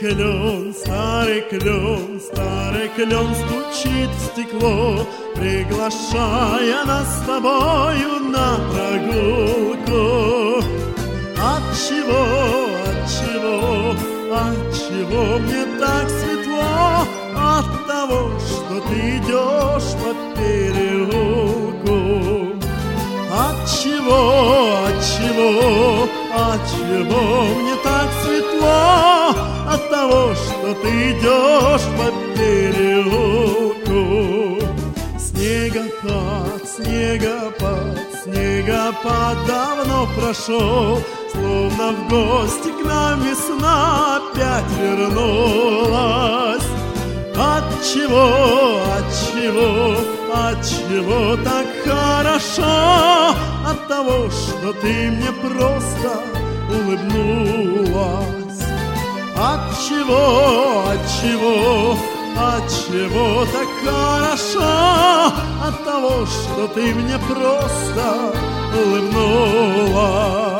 старый клен стучит в стекло, приглашая нас с тобою на прогулку. Отчего мне так светло? От того, что ты идешь по переулку. Отчего мне так светло? От того, что ты идешь по переулку. Снегопад давно прошел, словно в гости к нам весна опять вернулась. Отчего так хорошо? От того, что ты мне просто улыбнулась. Отчего так хорошо? От того, что ты мне просто улыбнулась.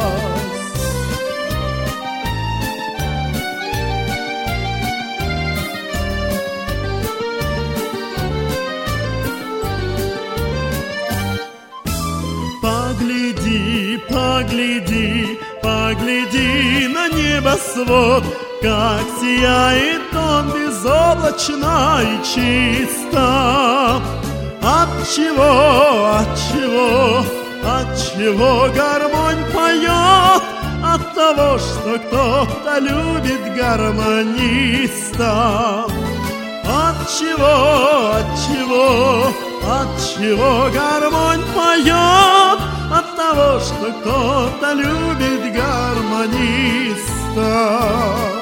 Погляди на небосвод, как сияет он безоблачно и чисто. Отчего гармонь поет? От того, что кто-то любит гармониста. Отчего гармонь поет? От того, что кто-то любит гармониста.